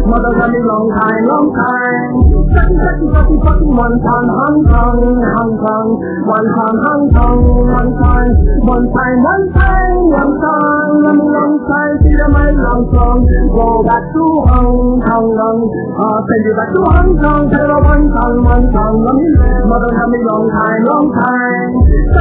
mother got me long time, long time. Fucking one time, Hong Kong, Hong Kong, one time, Hong Kong, one time, one time, one time, one time, long, long time, see my long song, go back to Hong Kong, send you back to Hong Kong, tell her one time, mother got me long time, long time.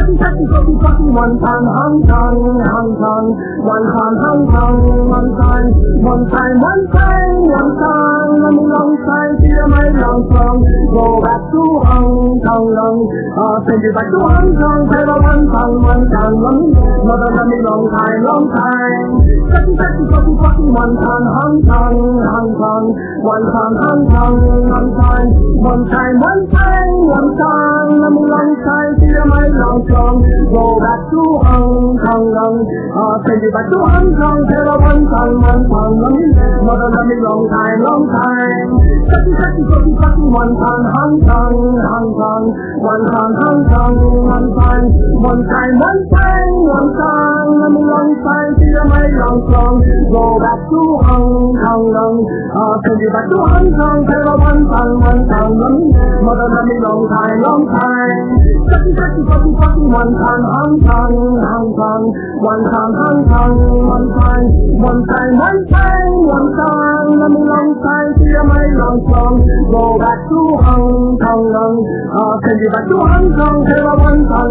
Fucking one time, Hong Kong, Hong Kong, one time, Hong Kong, one time, one time, one time, one time, long time, see my long song, go back to Hong Kong, send you back to Hong Kong, tell her one time, mother got me long time, long time. Fucking one time, Hong Kong, Hong Kong, one time, Hong Kong, one time, one time, one time, one time, long time, see my long song, go back to Hong Kong, send you back to Hong Kong, tell her one time, mother got me long time, long time. Fucking one time, Hong Kong, Hong Kong, one time, Hong Kong, one time, one time, one time, one time, long time, see my long song, go back to Hong Kong, send you back to Hong Kong, tell her one time, mother got me long time, long time. Fucking one time, Hong Kong, Hong Kong, one time, Hong Kong, one time, one time, one time, one time, long time, see my long song, go back to Hong Kong, send you back to Hong Kong, tell her one time,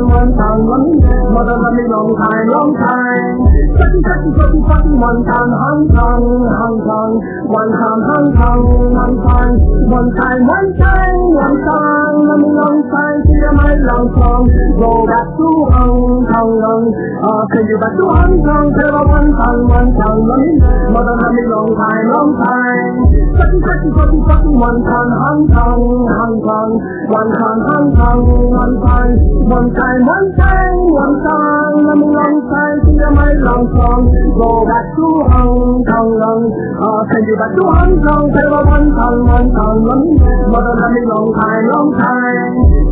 mother got me long time, long time. Fucking one time, Hong Kong, Hong Kong, one time, Hong Kong, one time, one time, one time, one time, long time, see my long song, go back to Hong Kong, send you back to Hong Kong, tell her one time, mother got me long time, long time. Fucking one time, Hong Kong, Hong Kong, one time, Hong Kong, one time, one time, one time, one time, long time, see my long song, go back to Hong Kong, send you back to Hong Kong, tell her one time, mother got me long time, long time.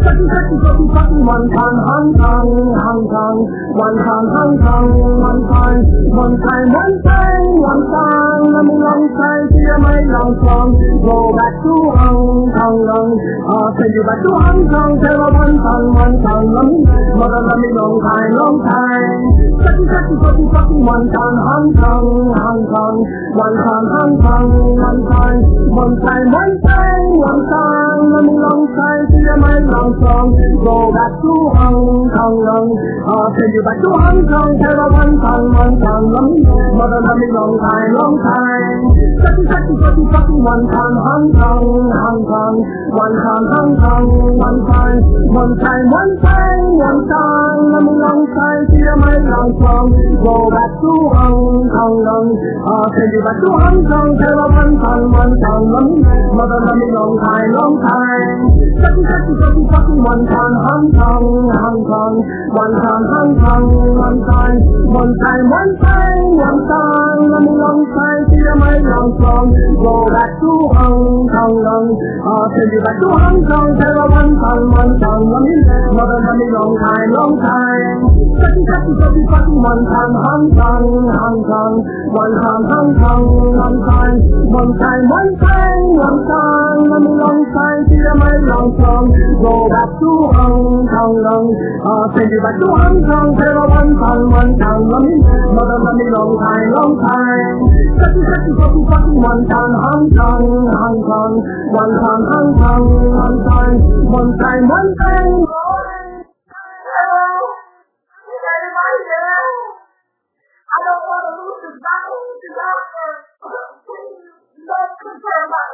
Fucking one time, Hong Kong, Hong Kong, one time, Hong Kong, one time, one time, one time, one time, long time, see my long song, go back to Hong Kong, send you back to Hong Kong, tell her one time, mother got me long time, long time. Fucking one time, Hong Kong, Hong Kong, one time, Hong Kong, one time, one time, one time, one time, long time, see my long song, go back to Hong Kong, send you back to Hong Kong, tell her one time, mother got me long time, long time. Fucking one time, Hong Kong, Hong Kong, one time, Hong Kong, one time, one time, one time, one time, long time, see my long song, go back to Hong Kong, send you back to Hong Kong, tell her one time, mother got me long time, long time. Fucking one time, Hong Kong, Hong Kong, one time, Hong Kong, one time, one time, one time, one time, long time, see my long song, go back to Hong Kong, send you back to Hong Kong, tell her one time, mother got me long time, long time. Fucking one time, Hong Kong, Hong Kong, one time, Hong Kong, one time, one time, one time, one time, long time, see my long song, go back to Hong Kong, send you back to Hong Kong, tell her one time, mother got me long time, long time. Fucking one time, Hong Kong, Hong Kong, one time, Hong Kong, one time, one time, one time. I don't want to lose this battle. The doctor, please, don't confirm my